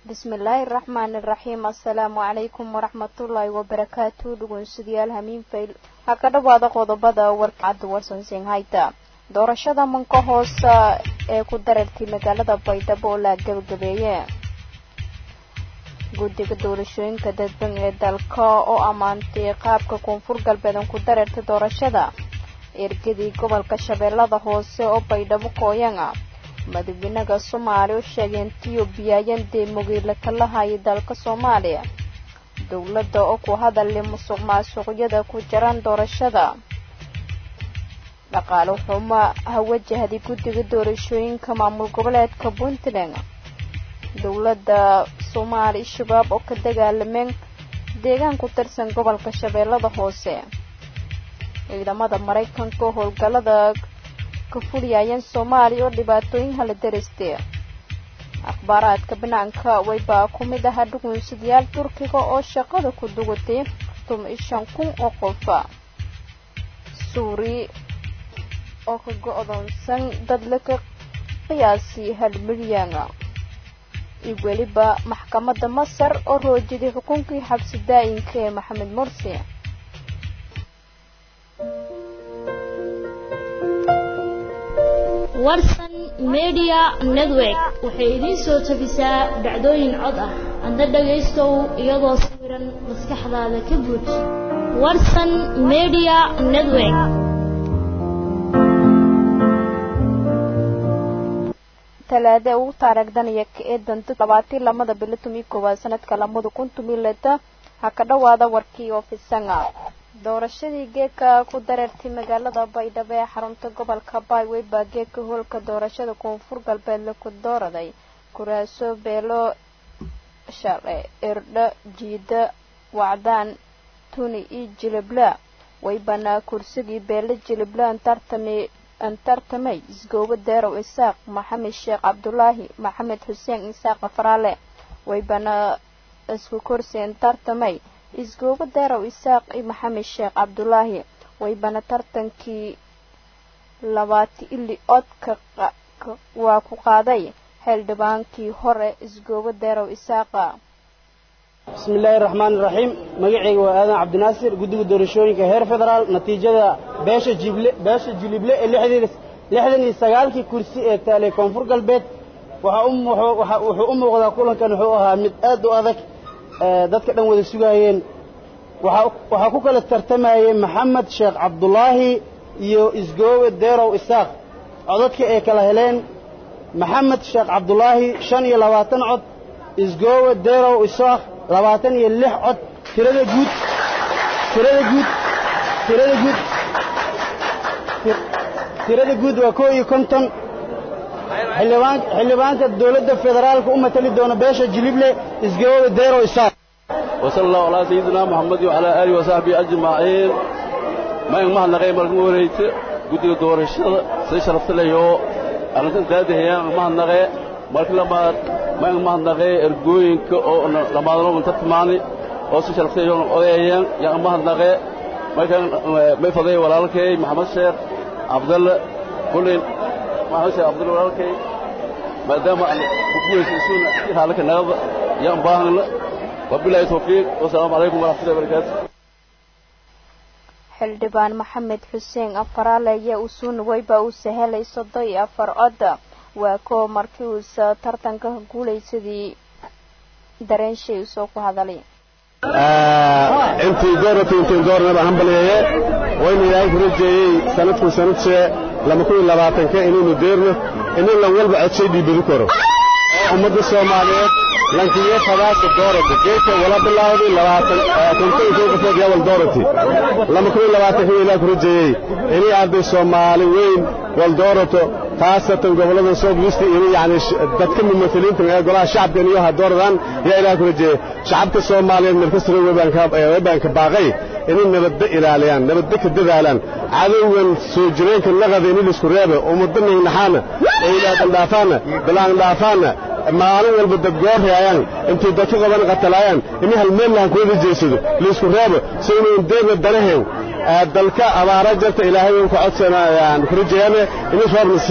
bismillahir rahmanir rahim assalamu alaykum warahmatullahi wabarakatuh dhugunsidayaal hamiin fayl haka dhawaada qodobada warkacad warsan hayta doorashada manka hoosa ee ku darartay magaalada Baydhabo oo la gabagabeeyay guddiga doorashooyinka dadban ee dalka oo amaantay qaabka koonfur galbeed ku darartay doorashada ergadii gobolka Shabeellada Hoose oo Baydhabo kooyanga madaxweynaha Soomaaliya oo sheegay in Itoobiya ay deemoogay kala hayay dalka Soomaaliya dawladda oo ku hadalay musuqmaasuqyada ku jiraan doorashada dhaqaale xumo hawajahday guddiga doorashooyinka maamul goboleedka Puntland dawladda Soomaaliya shabaab oo ka dagaalameen deegaan ku tirsan gobolka Shabeellada Hoose ciidamada Mareykanka howlgalada ka fuliyayeen Soomaaliya oo dhibaatooyin hala darastay akhbaaraadka banaanka way baa ku mid ah dhugunsidayaal Turkiga oo shaqada ku dugatay 15,000 oo qof Suuri oo ka go'doonsan dad la qiyaasay 1 milyan iyo waliba maxkamadda Masar oo roojiday xukunkii xabsi daa'imka ee Maxamed Mursi warsan media network waxay idin soo tabisaa dhacdooyin cod ah anda dhageystow iyadoo sawiran maskaxdaada ka guud warsan media network talaada uu taariikhdanaya ee danta 22 bil 11 sanadka 2010 haka dhawaada warkii oo fisanga doorashadii geedka ku darartay magaalada Baydhabo ee xarunta gobolka Baydhabo baa geedka hoolka doorashada koonfur galbeed la ku dooraday kuraaso beelo sharci irdha jiida wacdaan tuni iyo jilibla way banaa kursigii beelo jilibla tartamay isgoobo deerow isaaq maxamed sheekh cabdullaahi maxamed xuseen isaaq faraale way banaa isku kursiin tartamay isgoobo deerow isaaq iyo maxamed sheekh cabdullaahi way bana tartankii 20 codka waa ku qaaday xildhibaankii hore isgoobo deerow isaaqa bismillaahir rahmaanir rahiim magacayga waa aadan cabdinaasir guddiga doorashooyinka heer federaal natiijada beesha jilible ee 69 kursi ee taalay koonfur galbeed wuxuu u muuqdaa kulankan wuxuu ahaa mid aad u adag dadka dhan wada sugayeen waxa ku kala tartamayay maxamed sheekh cabdullaahi iyo isgoobe deerow isaaq codadka ay kala heleen maxamed sheekh cabdullaahi 25 cod isgoobe deerow isaaq 26 cod tirada guud waa 51 xildhibaanka dawladda federaalka u matali doona beesha jilible isgoobe deerow isaaq وصلى الله على سيدنا محمد وعلى آله وصحبه أجمعين ما يمهن نغي مركم وريت قد يدور الشر سيشرفت له يو أنا كنت هذه هي مهن نغي مركم ما يمهن نغي إرجوين كأو لما ضرب من تطمعني أو سيشرفت له يوم أويان يا مهن نغي ما كان ما يفضي ولا لكي محمد شيخ عبد الله كل محمد شيخ عبد الله ولا لكي ما دام بقول يسون في حالك النهض يا مباهن وبالله توفيق والسلام عليكم ورحمة الله وبركاته xildhibaan maxamed xuseen afaraale ayaa u soo nuwayba u sahelay 34 cod waa koo markii uu tartanka guuleysadii dareenshii soo ku hadalay intii doornaba hanbaleeye wayna ilaahay ku rajeeyay sanadkii 2020 inuu deerno inuu la walba codsay dhiibadu karo ummadda Soomaaliyeed lankiye fadaas doorada geedka wala bilaawday 20 qof yaal doorati 2020 ilaa ku rajeeyay inay arday Soomaali weyn wal doorato taasatan gobolada Soomaaliyeed inay yani dadka mumtaliinta ee golaha shacabka iyo dooradaan yaa ilaa ku rajeeyay shacabka Soomaaliyeed markasta weeban ka baaqay inay nabadda ilaaliyaan nabadda ka dadaalaan cadawgan soo jireenka laqada in isku reebo ummadana naxana ilaa dhaafana maalin walba dad goorayaan intii dadka qaban qatalayaan in hal meel la ku wareejiso la isku reebo soo deeba danaheew dalka abaara jarta ilaahay ku codsanayaan ku rajeeyaan in soo nasiiyo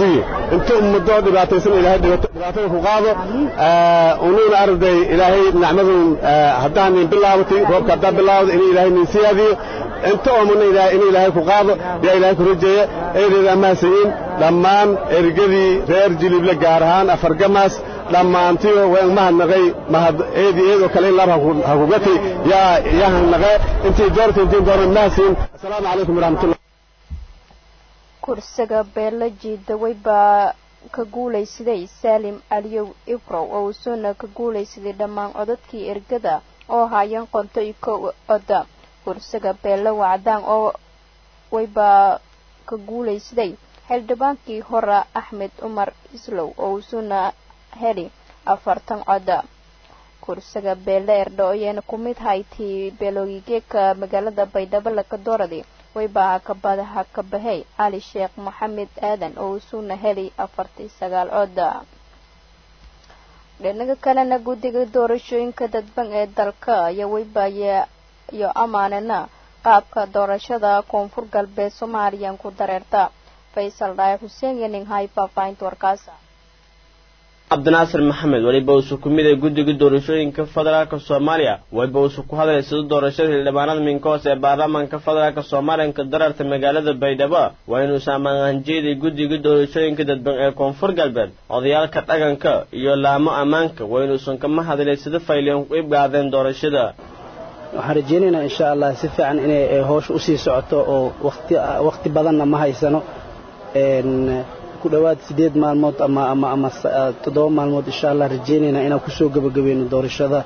inta ummadoo dhibaataysan ilaahay dhibaatada ku qaado unuuna arday ilaahay nacmadun haddaan bilaabatay roobka haddaa bilaawdo in ilaahay nin siyaadiyo inta oomana in ilaahay ku qaado yaa ilaahay ku rajeeya eedeeda amaasayin dhammaan ergadii reer jilible gaar ahaan afargamaas dhammaantiyo waan mahadnaqay eedoo kale in laab hakugati yaa hanaqee intii doortaintiin dooran mahadsiin assalaamu calaykum waraxmatullah kursiga beela jiidaway baa ka guulaysaday saalim aliyow ibrow oo usuuna ka guulaysaday dhammaan codadkii ergada oo haayeen qonto iyo kow oda kursiga beela wacdaan oo waybaa ka guulaysaday xildhibaankii hore axmed cumar islow oo usuuna heli 40 coda kursiga beela erdho ayayna ku mid haytii beelooyigeeka magaalada baydhabo laka dooradi waybaa ka bahay cali sheekh maxamed aadan oo usuuna heli 49 coda dhinaca kalena guddiga doorashooyinka dadban ee dalka ayaa waybaya iyo amaanana qaabka doorashada koonfur galbeed Soomaaliya ku dareerta Faisal Dhaay Xuseen yanin hay faafaynta warkaasa Abdinaasir Maxamed waliba uu ku mid ah guddiga doorashooyinka federaalka Soomaaliya waliba uu ku hadlay sida doorashada xildhibaanada minkoos ee baarlamaanka federaalka Soomaaliya ka dareerta magaalada Baydhabo waa inuu saameeyay jeedii guddiga doorashooyinka dadban ee koonfur galbeed odayaalka dhaqanka iyo laamo amaanka waa inuu san kama hadlay sida fayliyan u ibgaadeen doorashada waxaan rajeynaynaa insha Allah si fiican inay hoosh u sii socoto oo waqti badanna ma haysano ku dhawaad 8 maalmood ama 7 maalmood insha Allah rajeynaynaa inaan ku soo gabagabeeyno doorashada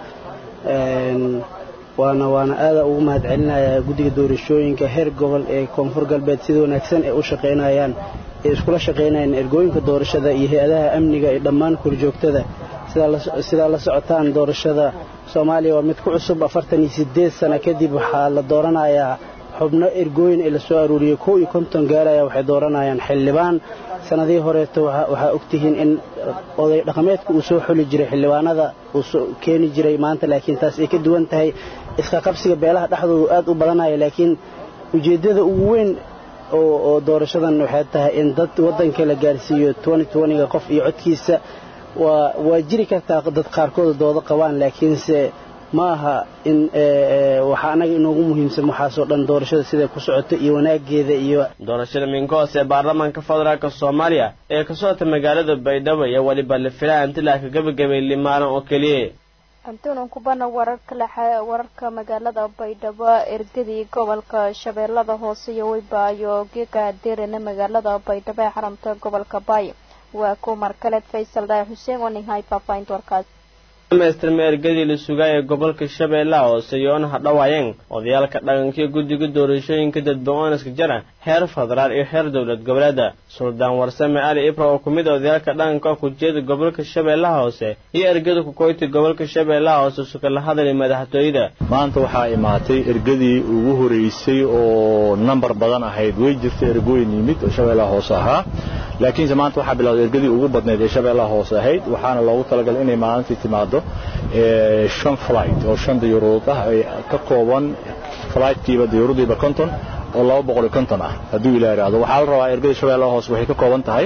waana aad ugu mahadcelinayaa guddiga doorashooyinka heer gobol ee koonfur galbeed sida wanaagsan ee u shaqeynayaan ee iskula shaqeynayaan ergooyinka doorashada iyo hay'adaha amniga ee dhammaan korjoogtada sida la socotaan doorashada Soomaaliya waa mid ku cusub 48 sano kadib waxa la dooranayaa xubno ergooyin ee la soo aruuriyay 50 gaaraya waxay dooranayaan xildhibaan sanadii horeeto waxa ogtihiin in oday dhaqameedku uu soo xuli jiray xildhibaanada uu soo keeni jiray maanta laakiin taas ay ka duwan tahay iska qabsiga beelaha dhaxdooda aad u badanaya laakiin ujeedada ugu weyn oo doorashadan waxay tahay in dad wadanka la gaarsiiyo 2020 qof iyo codkiisa waa jiri kartaa dad qaarkood doodo qabaan laakiinse ma aha in waxa anaga inoogu muhiimsan waxa soo dhan doorashada sida ku socota iyo wanaageeda iyo doorashada minkoos ee baarlamaanka federaalka Soomaaliya ee ka socota magaalada Baydhabo iyo waliba la filaan inta la ka gabagabay limaaran oo kaliya antoon ku bana wararka magaalada Baydhabo ergadii gobolka Shabeellada Hoose iyo waybaayo geeka deerna magaalada Baydhabo ee xarunta gobolka Baay waa ku markaleed Faisal Dhaay Xuseen oo ninhay faafaynta warkaas Master ergadii la sugay gobolka Shabeellaha Hoose iyo hadhawaayeen odayaalka dhaqanka guddiga doorashooyinka dadban iska jira heer federaal iyo heer dawlad goboleed Suldaan Warsame Ali Ibro oo kumid odayaalka dhaqanka ku jeeda gobolka Shabeellaha Hoose iyo ergada ku koytay gobolka Shabeellaha Hoose suuqa la hadlay madaxtooyada maanta waxa imaatay ergadii ugu horeysay oo number badan ahayd way jirtay ergooyin yimid oo Shabeellaha Hoose ahaa laakiin maanta waxa bilowday ergadii ugu badneed ee Shabeellaha Hoose ahayd waxaana loogu talagalay inay maalintii timaado shan flight oo 5 diyaarood ah ay ka kooban flightkiiba diyaaraddiiba 50 oo 250 ah hadii ila yiraahdo waxa la rabaa ergada Shabeellaha Hoose waxay ka kooban tahay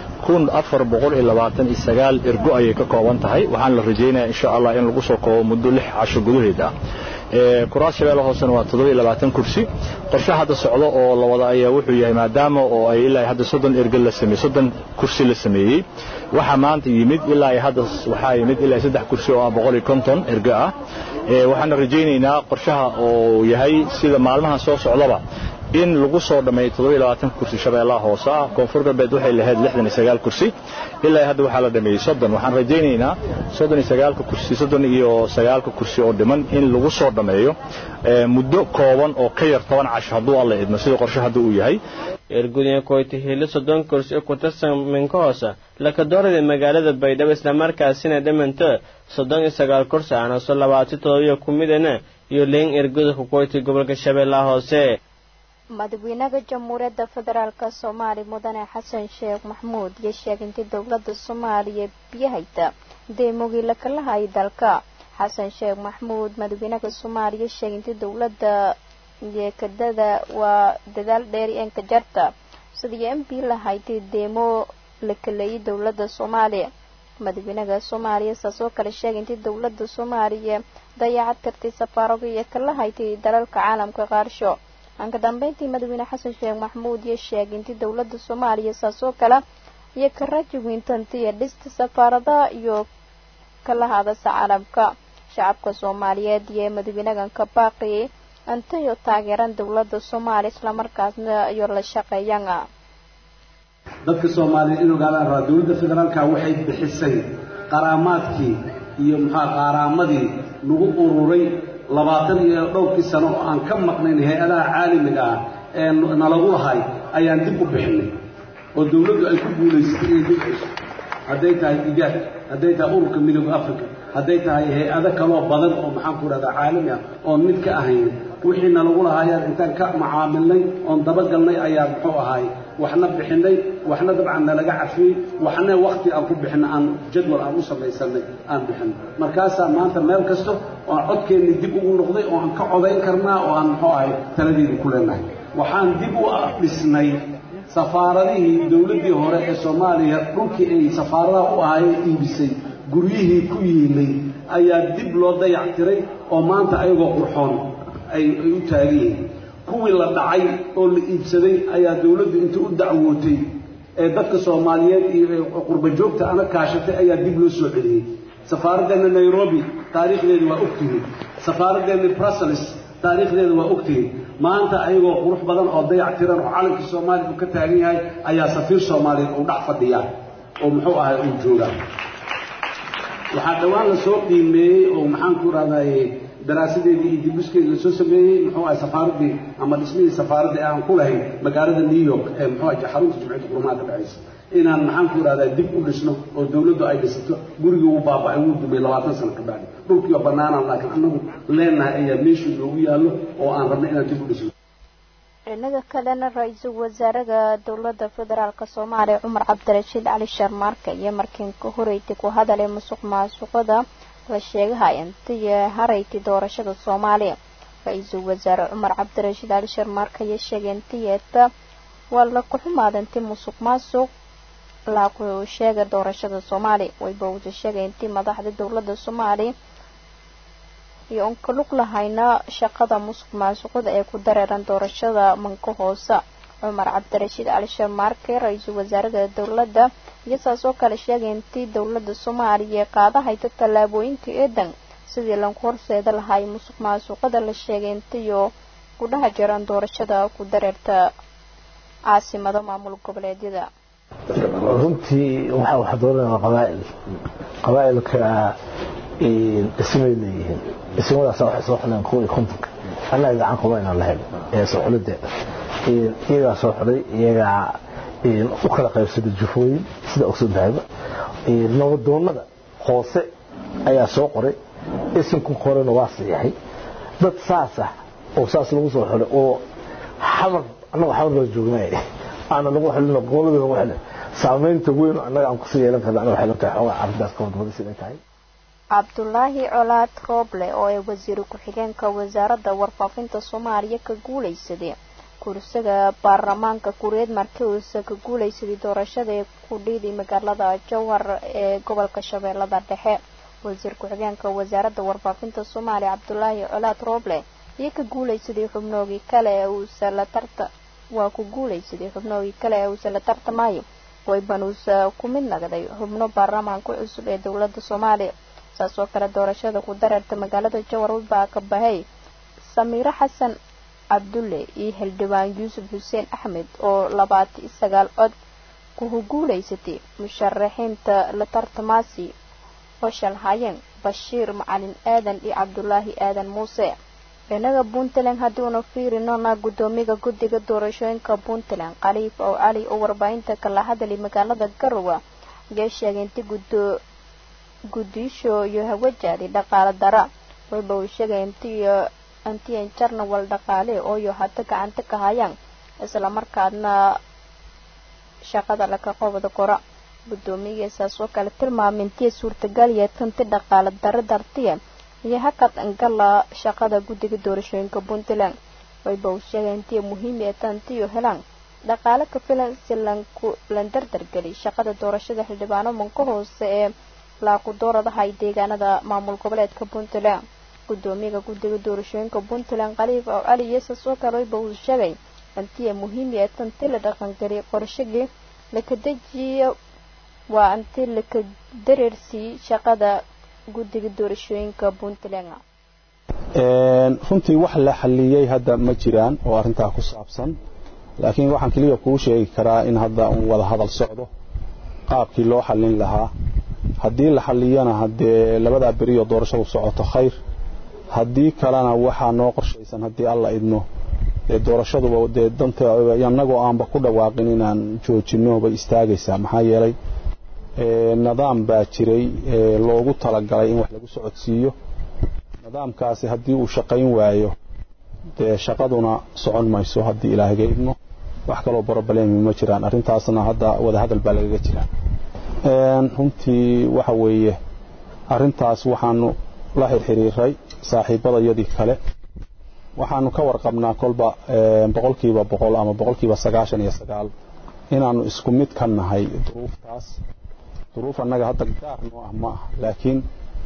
1429 ergo ayay ka kooban tahay waxaan la rajeynayaa insha Allah in lagu soo koobo muddo 6 casho gudaheed ah kuraas Shabeellaha Hoose waa 27 kursi qorshaha hadda socdo oo la wada ayaa wuxuu yahay maadaama oo ay ilaa hadda 30 ergo la sameeyay 30 kursi la sameeyay waxa maanta yimid ilaa hadda waxa yimid ilaa 3 kursi oo 150 ergo ah waxaan rajeynaynaa qorshaha oo yahay sida maalmaha soo socdaba in lagu soo dhameeyo 27 kursi Shabeellaha Hoose koonfur galbeed waxay lahayd 69 kursi ilaa hadda waxa la dhameeyay 30 waxaan rajeynaynaa 39 kursi 39 kursi oo dhiman in lagu soo dhameeyo muddo kooban oo ka yar 10 casho haduu alla idmo sida qorshaha hadda uu yahay ergudii koyti helo 30 kursi ku tirsan minkoos la ka dooraday magaalada Baydhabo isla markaasina dhimanta 39 kursi aan soo 27 ku midana iyo leen erguda ku koyti gobolka Shabeellaha Hoose madaxweynaha jamhuuriyadda federaalka Soomaaliya mudane Xasan Sheekh Maxamuud iyo sheegay dawladda Soomaaliya biyahayta deemoogii la kala hay dalka Xasan Sheekh Maxamuud madaxweynaha Soomaaliya sheegay dawladda yeekadada waa dadaal dheer ee ka jarta sidii MP la haytay deemo la kaleeyay dowladda Soomaaliya madaxweynaha Soomaaliya saasoo kale sheegay in dowladda Soomaaliya dayacad kartay safaarado iyo kala haytay dalalka caalamka qaarsho anka dambeyntii madaxweyne Xasan Sheekh Maxamuud iyo sheegay in dowladda Soomaaliya saasoo kale iyo ka rajawintantii dhista safaarada iyo kala hada caalamka shacabka Soomaaliyeed iyo madaxweynaha ka baaqay antayo taageeran dowladda Soomaaliya isla markaasna iyo la shaqeeyaan dadka Soomaaliyeed inuu galaan raad dowladda federaalka waxay bixisay qaraamaadkii iyo qaraamadii lagu ururay 20 iyo dhowrkii sano oo aan ka maqnayn hay'adaha caalamiga ah ee nalagu lahay ayaan dib u bixinay oo dowladdu ay ku guuleysatay inay dib u bixiso hadday tahay IGAD hadday tahay ururka midowga Afrika hadday tahay hay'ado kale oo badan oo ku radaa caalami ah oo mid ka ahayn wixii nalagu lahaayeen intaan ka macaamilnay oo dabagalnay ayaa ahay waxna bixinay waxna dabcan nalaga cafiyay waxna waqti aan ku bixin aan jadwal aan u samaysanay aan bixin markaas maanta meel kasto oo codkeeni dib ugu noqday oo aan ka codayn karnaa oo aan taladeedu ku leenahay waxaan dib u dhisnay safaaradihii dawladii hore ee Soomaaliya dhulkii ay safaaradaha u ahaayeen iibisay guryihii ku yiilay ayaa dib loo dayactiray oo maanta ayagoo qurxoon ay u taageen kuwii la dhacay oo la iibsaday ayaa dawladdu inta u dacwootay ee dadka Soomaaliyeed iyo qurba joogta ana kaashatay ayaa dib loo soo celiyay safaaradda Nairobi taariikhdeedu waa ogtihiin safaaradda Brussels taariikhdeedu waa ogtihiin maanta ayagoo qurux badan oo dayactiran oo calanka Soomaaliya uu ka taagan yahay ayaa safiir Soomaaliyeed u dhax fadhiya oo uu jooga waxa dhawaan la soo qiimeeyay oo ku raadayay daraasadeedii iyo dibuskeedii la soo sameeyay safaaradii ama dhismihii safaaradda aan ku lahayn magaalada New York ee xarunta Jumciyadda Quruumaha ka dhacaysa inaan ku raadayay dib u dhisno oo dawladdu ay dhisato guriga uu baaba'ay uu dumay 20 sano ka bacdi dhulkii banaana laakiin annagu leenahay ayaa meeshii loogu yaalo oo aan rabnay inaan dib u dhisno inaga kalena ra'iisul wasaaraha dowladda federaalka Soomaaliya Cumar Cabdirashiid Cali Sharmaarka iyo markii ka horeeyay ku hadalay musuqmaasuqada la sheegay intii hareeyay doorashada Soomaaliya ra'iisul wasaare Cumar Cabdirashiid Cali Sharmaarka ayaa sheegay intii wala ku xumaadantay musuqmaasuq la ku sheegay doorashada Soomaaliya way bawda sheegay intii madaxda dowladda Soomaaliya iyo on kulug lahayna shaqada musuqmaasuqada ee ku dareeran doorashada manka hoosa Cumar Cabdirashiid Cali Sharmaarka ra'iisul wasaaraha dowladda iyo saasoo kale sheegay intii dowladda Soomaaliya qaadahay tallaabooyinka eedan sidii lan horseeda lahay musuqmaasuqada la sheegay intii ku dhaha jiraan doorashada ku dareerta caasimada maamul goboleedyada runtii waxa dooranaa qabaa'ilka ismaaciiliyiin ismadaas waxa soo xulay kuwii kontonka annaga gacan kuma inaan lahayn ee soo xulideeda iyaga soo xulay iyaga u kala qaybsaday jufooyin sida oo soo daayba nabadoonnada hoose ayaa soo qoray isinku qorana waa saxiixay dad saas ah oo saas lagu soo xulay oo xamar annaga xamar joognay ana lagu xulino qolada lagu xulay saameynta weyn annaga aan ku sii yeelan karnaa waxa la tahay xogaa ardaas ka wadada sidoo tahay Abdullahi Colaad Roble oo ay wasiir ku xigeenka wasaaradda warfaafinta Soomaaliya ka guuleysaday kursiga baarlamaanka Kureed markii uu ka guuleysaday doorashada ku dhiiday magaalada Jowhar ee gobolka Shabeellaha Dhexe wasiir ku xigeenka wasaaradda warfaafinta Soomaaliya Abdullahi Colaad Roble iyo ka guuleysaday xubnoogii kale ee uu sala tartamay way banuusa ku mid naqday xubno baarlamaanka cusub ee dowladda Soomaaliya saasoo kale doorashada ku dareerta magaalada Jowhar baa ka bahay Samiira Xasan Abdulle iyo Hildhibaan Yuusuf Hussein Axmed oo 29 cod ku guuleysatay musharaxiinta la tartamaasi oo shalhaayeen Bashiir Macalin Aadan iyo Cabdullaahi Aadan Muuse inaga Puntland haddii fiirino gudoomiyaha guddiga doorashooyinka Puntland Khaliif oo Ali oo warbaahinta kala hadlay magaalada Garowe ayaa sheegay intii guddiisho iyo hawajadi dhaqaale dara wayba uu sheegay intii jarna wal dhaqaale oo iyo hadda gacanta ka hayaan isla markaadna shaqada la ka qabado kora gudoomiyaha soo kale tilmaamay intii suurtagal yahay tanti dhaqaale dara dartiya iyo hakad angala shaqada guddiga doorashooyinka Puntland wayba uu sheegay intii muhiim ah tanti helaan dhaqaale ka filan si lan dardargeli shaqada doorashada xildhibaano manka hoose ee laaku dooradaha ay deegaanada maamul goboleedka Puntland gudoomiyaha guddiga doorashooyinka Puntland Khaliif oo Ali Yeesas oo kale uu sheegay intii muhiim ah tantii la dhaqan galiyay qorshigii la ka dejiyo waa intii la ka dareersi shaqada guddiga doorashooyinka Puntland runtii wax la xaliyay hadda ma jiraan oo arinta ku saabsan laakiin waxaan kaliya ku sheegi karaa in hadda uu wada hadal socdo qaabkii loo xalin lahaa haddii la xaliyana hadee labada bari oo doorashadu socoto khayr haddii kalena waxa noo qorshaysan haddii alla idmo doorashadu wada danta yanagoo aanba ku dhawaaqin inaan joojino bay istaagaysaa maxaa yeelay nidaam baa jiray loogu talagalay in wax lagu socodsiiyo nidaamkaasi haddii uu shaqayn waayo shaqaduna socon mayso haddii ilaahay idmo wax kale oo problem ma jiraan arintaasna hadda wada hadal baa laga jiraa runtii waxa weeye arintaas waxaanu la xiriiray saaxiibadayadii kale waxaanu ka warqabnaa kolba boqolkiiba 100 ama boqolkiiba 99 inaanu isku mid ka nahay duruuf annaga hadda gaar noo ah ma laakiin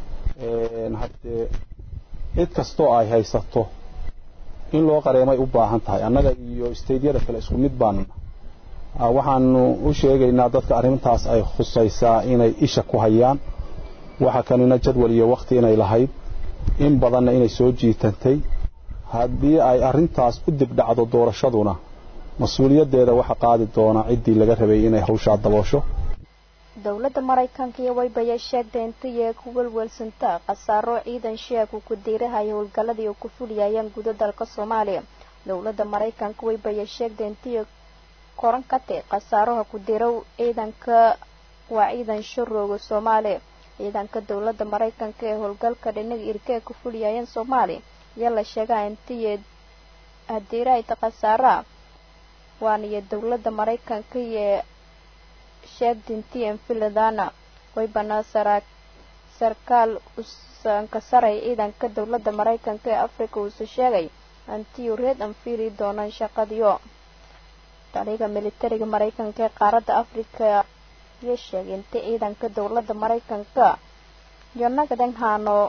hadee cid kastoo ay haysato in loo qareemay u baahan tahay annaga iyo isteediyada kale isku mid baan waxaanu u sheegaynaa dadka arintaas ay khusaysaa inay isha ku hayaan waxa kanina jadwal iyo waqti inay lahayd in badanna inay soo jiitantay haddii ay arintaas u dib dhacdo doorashaduna mas'uuliyadeeda waxa qaadi doona cidii laga rabay inay hawsha daboosho dawladda Mareykanka iyo way bay sheegtay intii ku walwalsanta qasaaro ciidan sheeg ku diirahay howlgaladii ku fuliyayaan gudaha dalka Soomaaliya dawladda Mareykanka way bay sheegtay intii koran ka tahay qasaaraha ku diirow ciidanka waa ciidan shirooga Soomaaliya ciidanka dawladda Mareykanka ee howlgalka dhinaca irka ku fuliyayaan Soomaaliya yalla sheegay intii adiray qasaara waana dawladda Mareykanka ee sheegtintii in filadana way banasara sarkaal usan ka saray ciidanka dawladda Mareykanka ee Afrika uu sheegay intii reed aan fiiri doonaan shaqadiyo taliga militariga Mareykanka ee qaaradda Afrika iyo sheegay intii ciidanka dawladda Mareykanka yanaagadan haano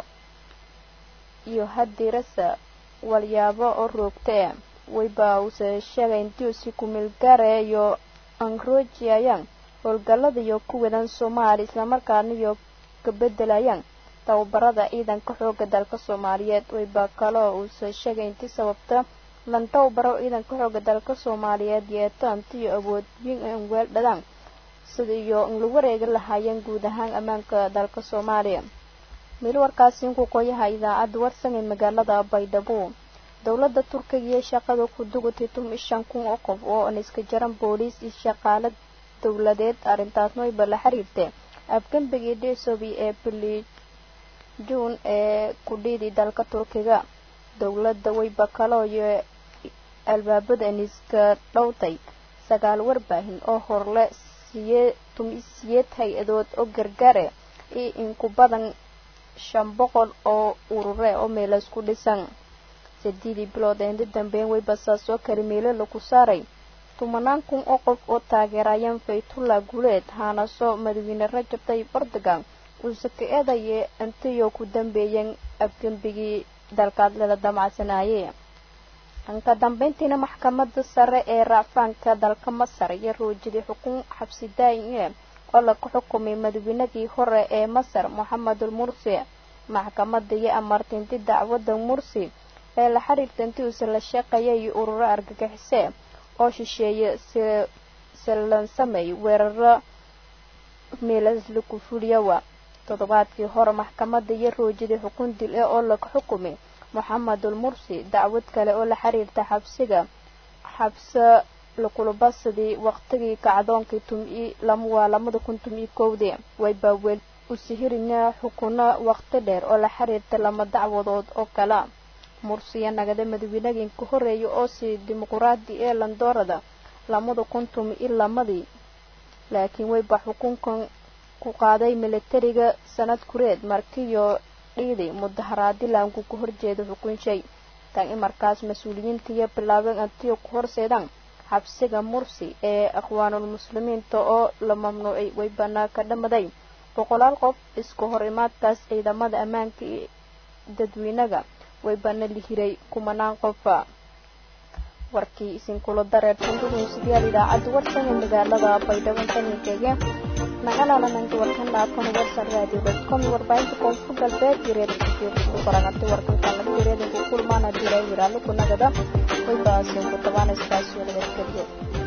iyo hadirasa walyaabo oo roogtay way baa uu sheegay intii si ku meel gaareeyo angrojiyaan howlgallada iyo kuwadan Soomaali isla markaana iyo ka bedelayaan tababarada ciidanka xoogga dalka Soomaaliyeed way baa kale uu sheegay intii sababta lan tababaro ciidanka xoogga dalka Soomaaliyeed ee taantii awood weyn weel dhadan sidoo in lagu wareegi lahaayeen guud ahaan ammaanka dalka Soomaaliya meel warkaasi ku qoyahay idaacad warsan ee magaalada Baydhabo dawladda Turkiga iyo shaqada ku dugtay 15,000 oo qof oo iska jaran booliis iyo shaqaale dawladeed arintaasna way bala xiriirtay afganbigii Desobi ee bili June ee ku dhidi dalka Turkiga dawladda way bakalo iyo albaabada iska dhawtay 9 warbaahin oo horle siyeed hay-adood oo gargaare in ku badan 500 oo urure oo meel isku dhisan sidii bilood ee dambeyn way basaasoo karimeelo lagu saaray 10,000 oo qof oo taageerayaan Faytullah Guleed hana soo madaxweyne Rajab Tayyip Erdogan uu sakeedaye intii ku dambeeyeen afganbigii dalkaad la damacsanayay anka dambeyntiina maxkamadda sare ee raafaanka dalka Masar iyo roojidii xukun xabsi daa'im oo la xukumay madaxweynihii hore ee Masar Mohamed Mursi maxkamadda iyo amartintii dacwadda Mursi ee la xiriirtay intii uu la shaqeeyay urur argagixisay oo shisheeye selan samay weeraro meelas lagu fuliyawa toddobaadkii hore maxkamadda iyo roojidii xukun dil oo la xukumay Mohamed Mursi dacwad kale oo la xiriirta xabsa la kulubasadi waqtigii kacdoonkii lamada 2011 way baawel u sihirina xukuna waqti dheer oo la xiriirta lama dacwadood oo kala Mursiya nagada madaxweynihii ku horeeyay oo si dimuqraadi ee Landoorada lamada 2011 laakiin way baa xukunkan ku qaaday militariga sanad kureed markiyo dhiiday mudaharaad laanku ku horjeedo xukun shay tan markaas mas'uuliyiinta iyo bilaabeen antii ku horseedaan xabsiga mursi ee aqwaanul muslimiinta oo la mamnuucay way banaa ka dhamaday boqolaal qof isku hor imaadkaas ciidamada ammaanka iyo dadweynaha way bana lihiray kumanaan qof warkii isin kula dareersan dunuusiyaal idaacadda warsan ee magaalada baydhabo tanigeega nagalalananka warkan dhaafan warsan radio.com warbaahinta koonfur galbeed iyo reerkiisa ku qoranaatay warkan laga wareegay kulmaana diray wiraalo ku nagada way baasay ku tabanaysaa suuqa